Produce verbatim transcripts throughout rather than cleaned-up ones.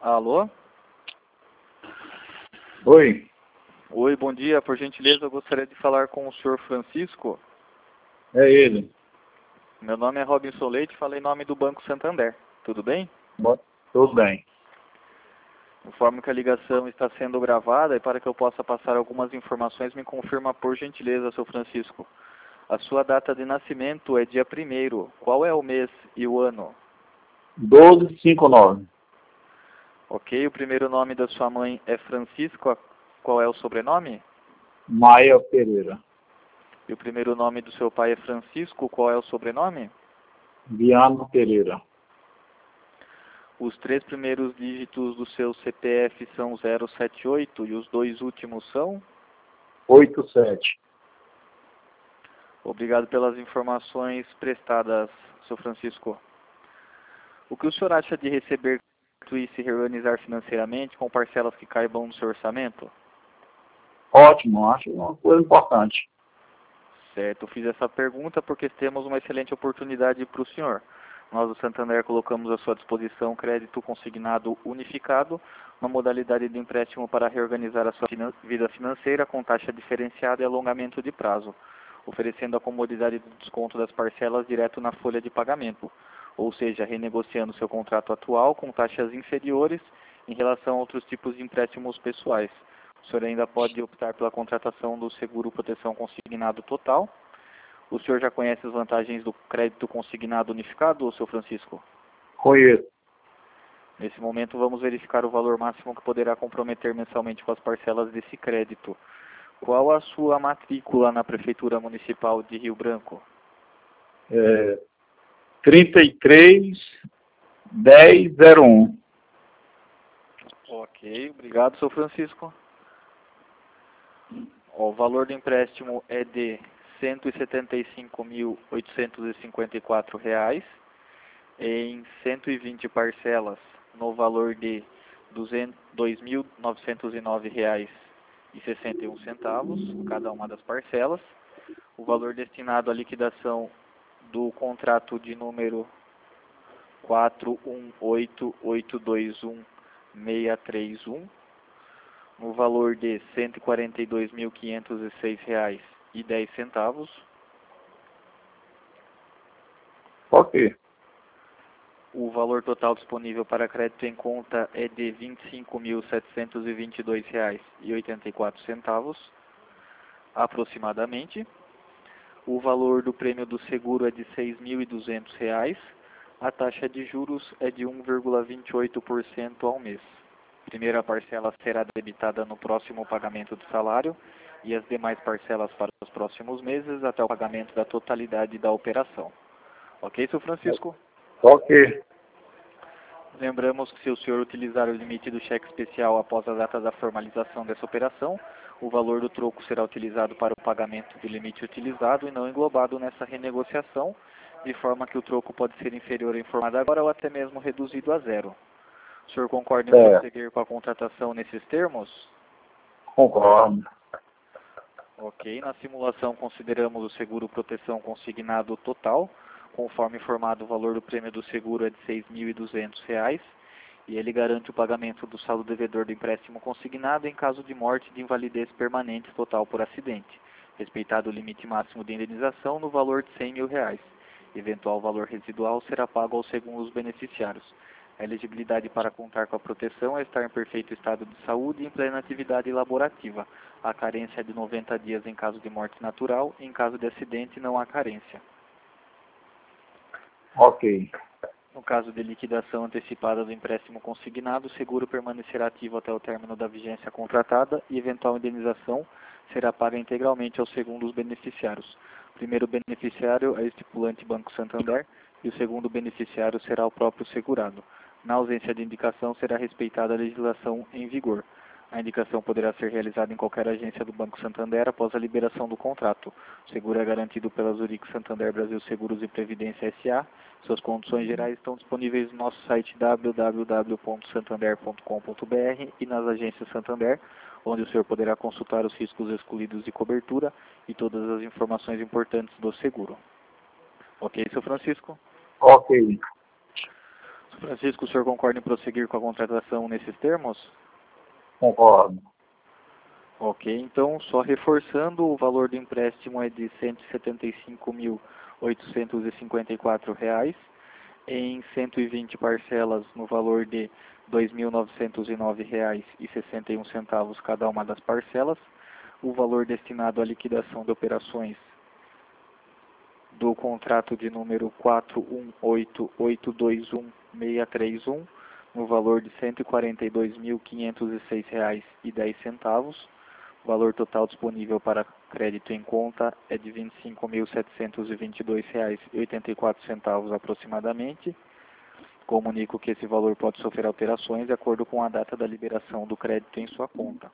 Alô? Oi, Oi, bom dia. Por gentileza, eu gostaria de falar com o senhor Francisco. é ele. Meu nome é Robinson Leite, falei em nome do Banco Santander. Tudo bem? Bo- Tudo bem. Informo que a ligação está sendo gravada e para que eu possa passar algumas informações, me confirma por gentileza, seu Francisco. A sua data de nascimento é dia primeiro. Qual é o mês e o ano? doze cinquenta e nove. Ok, o primeiro nome da sua mãe é Francisco. Qual é o sobrenome? Maia Pereira. E o primeiro nome do seu pai é Francisco. Qual é o sobrenome? Viana Pereira. Os três primeiros dígitos do seu C P F são zero sete oito e os dois últimos são? oitenta e sete. Obrigado pelas informações prestadas, seu Francisco. O que o senhor acha de receber e se reorganizar financeiramente com parcelas que caibam no seu orçamento? Ótimo, acho uma coisa importante. Certo, eu fiz essa pergunta porque temos uma excelente oportunidade para o senhor. Nós do Santander colocamos à sua disposição crédito consignado unificado, uma modalidade de empréstimo para reorganizar a sua finan- vida financeira com taxa diferenciada e alongamento de prazo, oferecendo a comodidade do desconto das parcelas direto na folha de pagamento, ou seja, renegociando seu contrato atual com taxas inferiores em relação a outros tipos de empréstimos pessoais. O senhor ainda pode optar pela contratação do seguro proteção consignado total. O senhor já conhece as vantagens do crédito consignado unificado, seu Francisco? Conheço. Nesse momento vamos verificar o valor máximo que poderá comprometer mensalmente com as parcelas desse crédito. Qual a sua matrícula na Prefeitura Municipal de Rio Branco? É, trinta e três dez zero um. Ok, obrigado, seu Francisco. Ó, o valor do empréstimo é de cento e setenta e cinco mil oitocentos e cinquenta e quatro reais em cento e vinte parcelas no valor de dois mil novecentos e nove reais e sessenta e um centavos cada uma das parcelas. O valor destinado à liquidação do contrato de número quatro um oito oito dois um seis três um no valor de cento e quarenta e dois mil quinhentos e seis reais e dez centavos. Ok. O valor total disponível para crédito em conta é de vinte e cinco mil setecentos e vinte e dois reais e oitenta e quatro centavos, aproximadamente. O valor do prêmio do seguro é de seis mil e duzentos reais. A taxa de juros é de um vírgula vinte e oito por cento ao mês. A primeira parcela será debitada no próximo pagamento do salário e as demais parcelas para os próximos meses até o pagamento da totalidade da operação. Ok, seu Francisco? Ok. Lembramos que se o senhor utilizar o limite do cheque especial após a data da formalização dessa operação, o valor do troco será utilizado para o pagamento do limite utilizado e não englobado nessa renegociação, de forma que o troco pode ser inferior em forma agora ou até mesmo reduzido a zero. O senhor concorda em É, prosseguir com a contratação nesses termos? concordo. Ok. Na simulação consideramos o seguro proteção consignado total. Conforme informado, o valor do prêmio do seguro é de seis mil e duzentos reais e ele garante o pagamento do saldo devedor do empréstimo consignado em caso de morte e de invalidez permanente total por acidente, respeitado o limite máximo de indenização no valor de cem mil reais. Eventual valor residual será pago aos segundos beneficiários. A elegibilidade para contar com a proteção é estar em perfeito estado de saúde e em plena atividade laborativa. A carência é de noventa dias em caso de morte natural, em caso de acidente não há carência. Ok. No caso de liquidação antecipada do empréstimo consignado, o seguro permanecerá ativo até o término da vigência contratada e eventual indenização será paga integralmente aos segundos beneficiários. O primeiro beneficiário é o estipulante Banco Santander e o segundo beneficiário será o próprio segurado. Na ausência de indicação, será respeitada a legislação em vigor. A indicação poderá ser realizada em qualquer agência do Banco Santander após a liberação do contrato. O seguro é garantido pela Zurich Santander Brasil Seguros e Previdência S A Suas condições gerais estão disponíveis no nosso site w w w ponto santander ponto com ponto b r e nas agências Santander, onde o senhor poderá consultar os riscos excluídos de cobertura e todas as informações importantes do seguro. Ok, seu Francisco? Ok. Francisco, o senhor concorda em prosseguir com a contratação nesses termos? Concordo. Ok, então, só reforçando, o valor do empréstimo é de cento e setenta e cinco mil oitocentos e cinquenta e quatro reais, em cento e vinte parcelas no valor de dois mil novecentos e nove reais e sessenta e um centavos cada uma das parcelas. O valor destinado à liquidação de operações do contrato de número quatro um oito oito dois um seis três um, no valor de cento e quarenta e dois mil quinhentos e seis reais e dez centavos. O valor total disponível para crédito em conta é de vinte e cinco mil setecentos e vinte e dois reais e oitenta e quatro centavos aproximadamente. Comunico que esse valor pode sofrer alterações de acordo com a data da liberação do crédito em sua conta.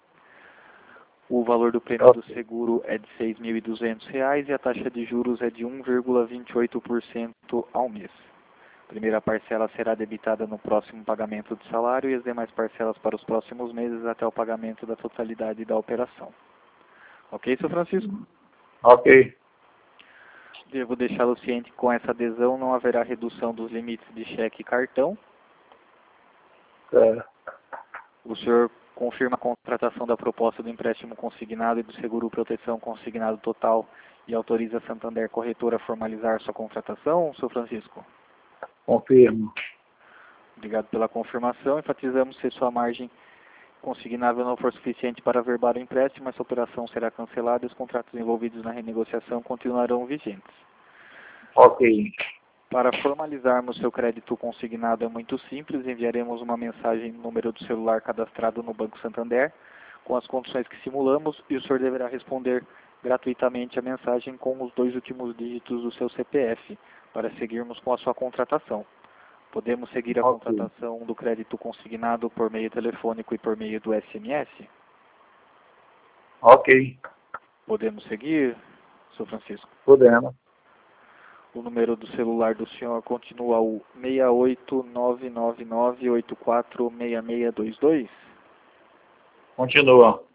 O valor do prêmio do seguro é de seis mil e duzentos reais e a taxa de juros é de um vírgula vinte e oito por cento ao mês. A primeira parcela será debitada no próximo pagamento do salário e as demais parcelas para os próximos meses até o pagamento da totalidade da operação. Ok, seu Francisco? Ok. Devo deixá-lo ciente que com essa adesão não haverá redução dos limites de cheque e cartão. É. O senhor confirma a contratação da proposta do empréstimo consignado e do seguro proteção consignado total e autoriza a Santander Corretora a formalizar sua contratação, seu Francisco? Confirmo. Obrigado pela confirmação. Enfatizamos se sua margem consignável não for suficiente para averbar o empréstimo, essa operação será cancelada e os contratos envolvidos na renegociação continuarão vigentes. Ok. Para formalizarmos seu crédito consignado é muito simples, enviaremos uma mensagem no número do celular cadastrado no Banco Santander, com as condições que simulamos, e o senhor deverá responder gratuitamente a mensagem com os dois últimos dígitos do seu C P F, para seguirmos com a sua contratação. Podemos seguir a Ok. contratação do crédito consignado por meio telefônico e por meio do S M S? Ok. Podemos seguir, seu Francisco? Podemos. O número do celular do senhor continua o seis oito nove nove nove oito quatro seis seis dois dois? Continua.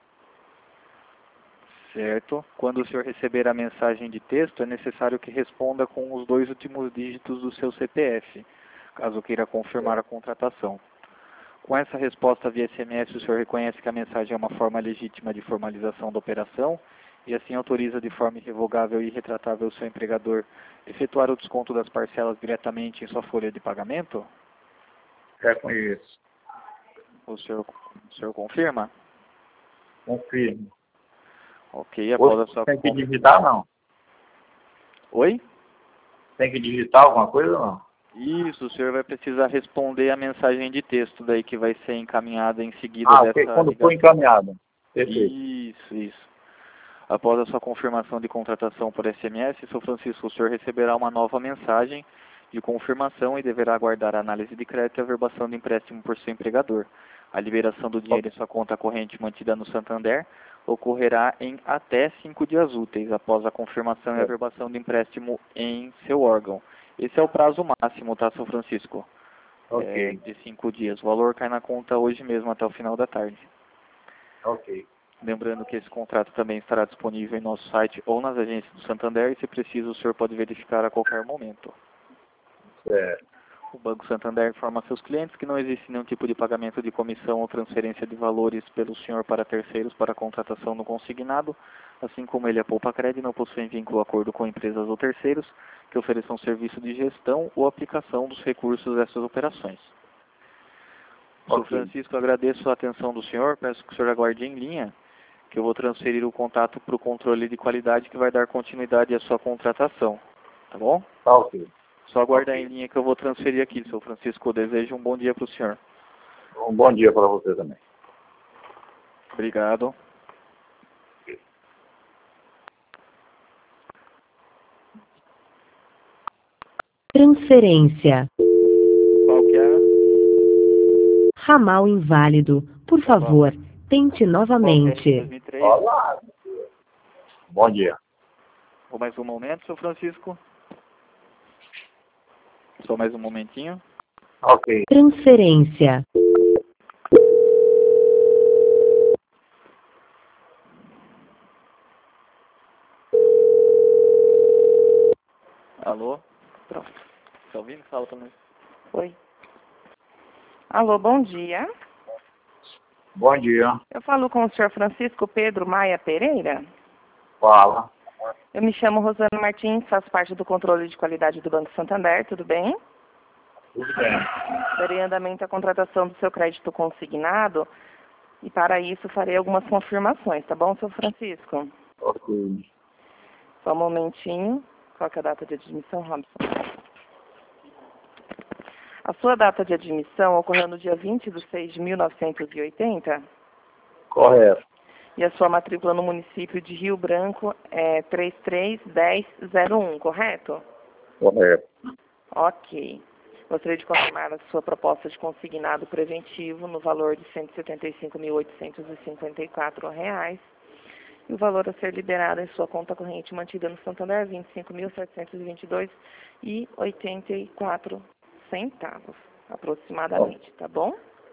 Certo. Quando o senhor receber a mensagem de texto, é necessário que responda com os dois últimos dígitos do seu C P F, caso queira confirmar a contratação. Com essa resposta via S M S, o senhor reconhece que a mensagem é uma forma legítima de formalização da operação e assim autoriza de forma irrevogável e irretratável o seu empregador efetuar o desconto das parcelas diretamente em sua folha de pagamento? Reconheço. O senhor, o senhor confirma? Confirmo. Ok, após a Hoje sua... tem que digitar, não? Oi? Tem que digitar alguma coisa ou não? Isso, o senhor vai precisar responder a mensagem de texto daí que vai ser encaminhada em seguida Ah, ok. dessa Quando for ligação. encaminhado. Perfeito. Isso, isso. Após a sua confirmação de contratação por S M S, seu Francisco, o senhor receberá uma nova mensagem de confirmação e deverá aguardar a análise de crédito e a averbação do empréstimo por seu empregador. A liberação do dinheiro em sua conta corrente mantida no Santander ocorrerá em até cinco dias úteis após a confirmação e a averbação do empréstimo em seu órgão. Esse é o prazo máximo, tá, seu Francisco? É, Ok. de cinco dias. O valor cai na conta hoje mesmo, até o final da tarde. Ok. Lembrando que esse contrato também estará disponível em nosso site ou nas agências do Santander e, se preciso, o senhor pode verificar a qualquer momento. Certo. O Banco Santander informa a seus clientes que não existe nenhum tipo de pagamento de comissão ou transferência de valores pelo senhor para terceiros para a contratação no consignado, assim como ele, a Poupa Cred, não possui vínculo ou acordo com empresas ou terceiros que ofereçam serviço de gestão ou aplicação dos recursos dessas operações. Senhor Ok. Francisco, agradeço a atenção do senhor, peço que o senhor aguarde em linha, que eu vou transferir o contato para o controle de qualidade que vai dar continuidade à sua contratação, tá bom? Tá ok. Só aguardar Ok. em linha que eu vou transferir aqui, seu Francisco. Eu desejo um bom dia para o senhor. Um bom dia para você também. Obrigado. Transferência. Qual que é? Ramal inválido. Por favor, tente novamente. dois mil e três. Olá. Bom dia. Só mais um momento, seu Francisco. Só mais um momentinho. Ok. Transferência. Alô? Pronto. Tá ouvindo? Fala também. Oi. Alô, bom dia. Bom dia. Eu falo com o senhor Francisco Pedro Maia Pereira. Fala. Eu me chamo Rosana Martins, faço parte do controle de qualidade do Banco Santander, tudo bem? Tudo bem. Darei andamento à contratação do seu crédito consignado e para isso farei algumas confirmações, tá bom, senhor Francisco? Ok. Só um momentinho. Qual que é a data de admissão, Robson? A sua data de admissão ocorreu no dia vinte de seis de mil novecentos e oitenta? Correto. E a sua matrícula no município de Rio Branco é três três um zero zero um, correto? Correto. Ok. Gostaria de confirmar a sua proposta de consignado preventivo no valor de cento e setenta e cinco mil oitocentos e cinquenta e quatro reais. E o valor a ser liberado em sua conta corrente mantida no Santander, vinte e cinco mil setecentos e vinte e dois reais e oitenta e quatro centavos, aproximadamente, tá bom?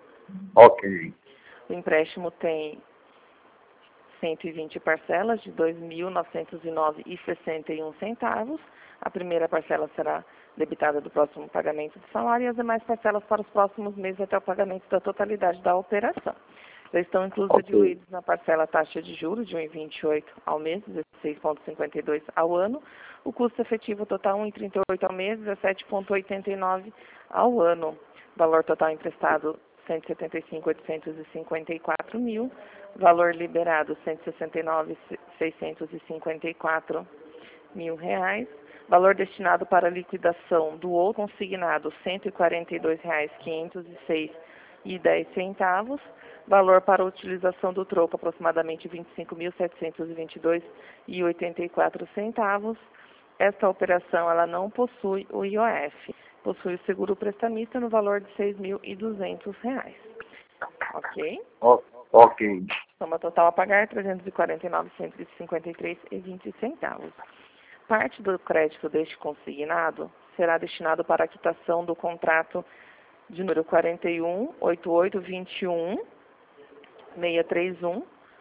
Ok. O empréstimo tem cento e vinte parcelas de dois mil novecentos e nove reais e sessenta e um centavos. A primeira parcela será debitada do próximo pagamento do salário e as demais parcelas para os próximos meses até o pagamento da totalidade da operação. Já estão inclusos Ok. diluídos na parcela taxa de juros de um vírgula vinte e oito ao mês, dezesseis vírgula cinquenta e dois ao ano. O custo efetivo total um vírgula trinta e oito ao mês, dezessete vírgula oitenta e nove ao ano. Valor total emprestado cento e setenta e cinco mil oitocentos e cinquenta e quatro mil. Valor liberado cento e sessenta e nove mil seiscentos e cinquenta e quatro mil reais. Valor destinado para liquidação do outro consignado cento e quarenta e dois reais quinhentos e seis e dez centavos. Valor para utilização do troco aproximadamente vinte e cinco mil setecentos e vinte e dois reais e oitenta e quatro centavos. Esta operação ela não possui o I O F, possui o seguro prestamista no valor de seis mil e duzentos reais. Ok? O- ok. Soma total a pagar trezentos e quarenta e nove mil cento e cinquenta e três reais e vinte centavos. Parte do crédito deste consignado será destinado para a quitação do contrato de número quarenta e um, oitenta e oito, vinte e um, seiscentos e trinta e um,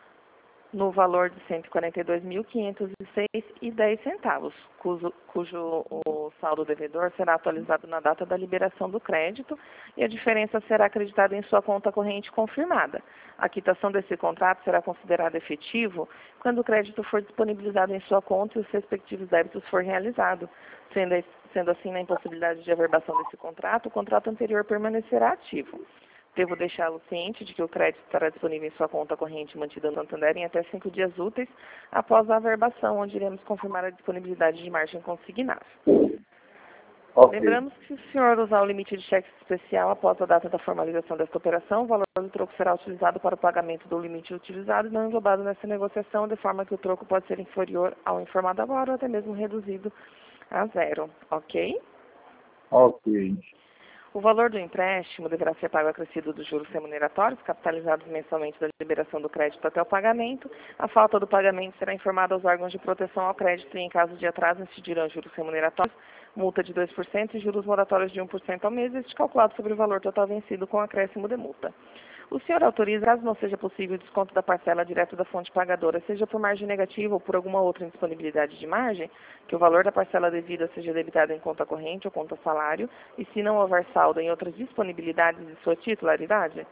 no valor de cento e quarenta e dois mil quinhentos e seis reais e dez centavos, cujo, cujo o saldo devedor será atualizado na data da liberação do crédito e a diferença será acreditada em sua conta corrente confirmada. A quitação desse contrato será considerada efetivo quando o crédito for disponibilizado em sua conta e os respectivos débitos for realizado. Sendo, sendo assim, na impossibilidade de averbação desse contrato, o contrato anterior permanecerá ativo. Devo deixá-lo ciente de que o crédito estará disponível em sua conta corrente mantida no Santander em até cinco dias úteis após a averbação, onde iremos confirmar a disponibilidade de margem consignada. Ok. Lembramos que se o senhor usar o limite de cheque especial após a data da formalização desta operação, o valor do troco será utilizado para o pagamento do limite utilizado e não englobado nessa negociação, de forma que o troco pode ser inferior ao informado agora ou até mesmo reduzido a zero. Ok? Ok. O valor do empréstimo deverá ser pago acrescido dos juros remuneratórios, capitalizados mensalmente da liberação do crédito até o pagamento. A falta do pagamento será informada aos órgãos de proteção ao crédito e, em caso de atraso, incidirão juros remuneratórios, multa de dois por cento e juros moratórios de um por cento ao mês, este calculado sobre o valor total vencido com acréscimo de multa. O senhor autoriza, caso não seja possível o desconto da parcela direto da fonte pagadora, seja por margem negativa ou por alguma outra indisponibilidade de margem, que o valor da parcela devida seja debitado em conta corrente ou conta salário, e se não houver saldo em outras disponibilidades de sua titularidade?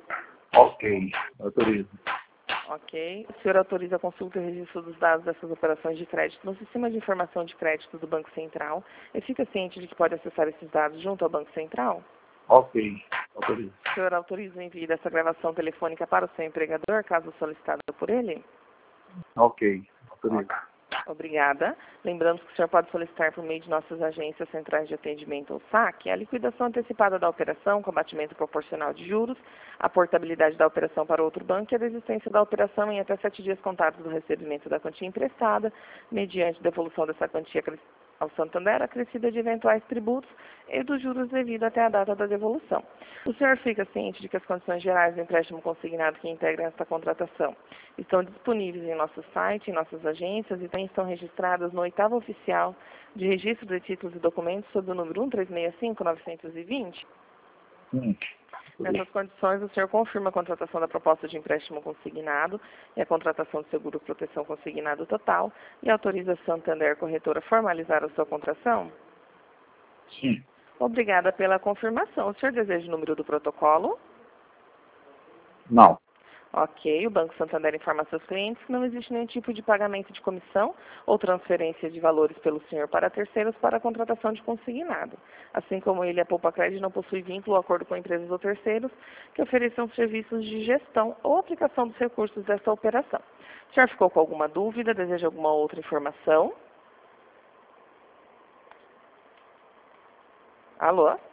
Ok. Autorizo. Ok. O senhor autoriza a consulta e registro dos dados dessas operações de crédito no Sistema de Informação de Crédito do Banco Central e fica ciente de que pode acessar esses dados junto ao Banco Central? Ok. Autorizo. O senhor autoriza o envio dessa gravação telefônica para o seu empregador, caso solicitado por ele? Ok. Autorizo. Obrigada. Lembrando que o senhor pode solicitar por meio de nossas agências centrais de atendimento ou saque a liquidação antecipada da operação, com abatimento proporcional de juros, a portabilidade da operação para outro banco e a desistência da operação em até sete dias contados do recebimento da quantia emprestada, mediante devolução dessa quantia ao Santander, acrescida de eventuais tributos e dos juros devidos até a data da devolução. O senhor fica ciente de que as condições gerais do empréstimo consignado que integram esta contratação estão disponíveis em nosso site, em nossas agências e também estão registradas no oitavo oficial de registro de títulos e documentos sob o número um três seis cinco nove dois zero? Sim. Nessas condições, o senhor confirma a contratação da proposta de empréstimo consignado e a contratação do seguro proteção consignado total e autoriza a Santander Corretora a formalizar a sua contratação? Sim. Obrigada pela confirmação. O senhor deseja o número do protocolo? Não. Ok, o Banco Santander informa a seus clientes que não existe nenhum tipo de pagamento de comissão ou transferência de valores pelo senhor para terceiros para a contratação de consignado. Assim como ele, a Poupa Cred não possui vínculo ou acordo com empresas ou terceiros que ofereçam serviços de gestão ou aplicação dos recursos desta operação. O senhor ficou com alguma dúvida? Deseja alguma outra informação? Alô?